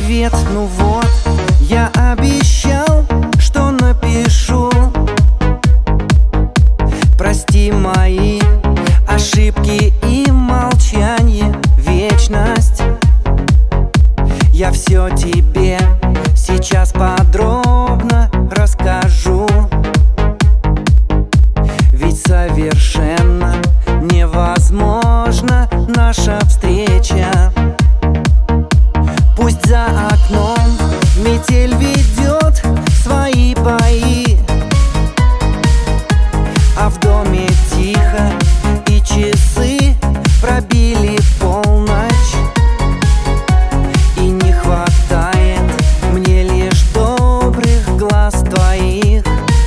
Привет, ну вот, я обещал, что напишу. Прости мои ошибки и молчание, вечность. Я все тебе сейчас подробно расскажу. Ведь совершенно невозможна наша встреча. Пусть за окном метель ведет свои бои, а в доме тихо, и часы пробили полночь. И не хватает мне лишь добрых глаз твоих.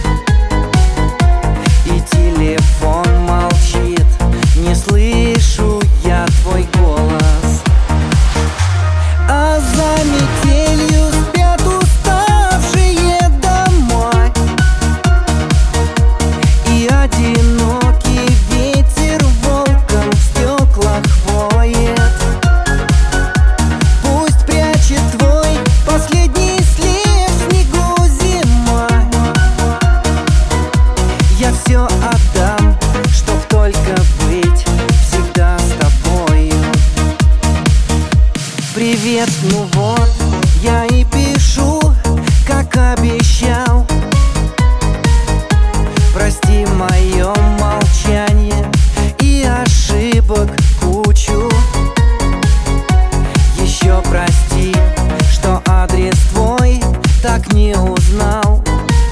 И телефон молчит, не слышу я твой голос. А за метелью спят уставшие домой, и одинокий ветер волком в стеклах воет. Пусть прячет твой последний след в снегу зима. Я все отдам, чтоб только быть всегда с тобою. Привет, ну вот, я и пишу, как обещал. Прости мое молчание и ошибок кучу. Еще прости, что адрес твой так не узнал.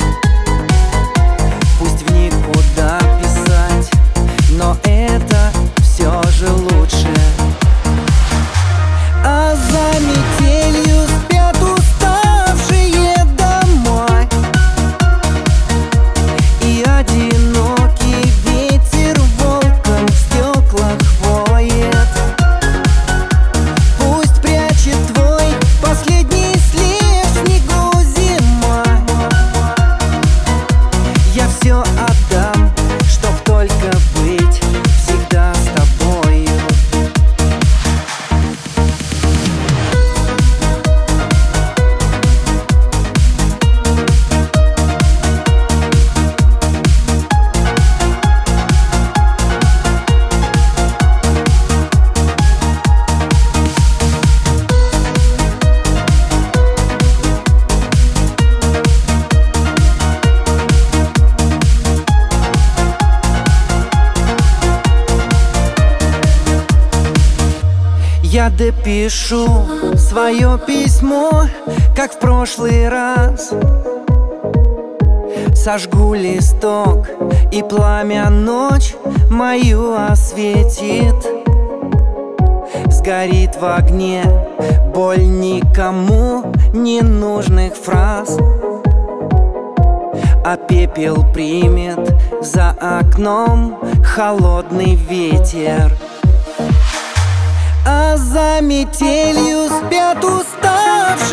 Пусть в никуда писать, но это все же лучше. А за метелью спят уставшие домой, и одинокий ветер волком в стеклах воет. Пусть прячет твой последний след в снегу зима. Я все отдам, чтоб только быть всегда с тобою. Я допишу свое письмо, как в прошлый раз. Сожгу листок, и пламя ночь мою осветит. Сгорит в огне боль никому не нужных фраз, а пепел примет за окном холодный ветер. А за метелью спят уставшие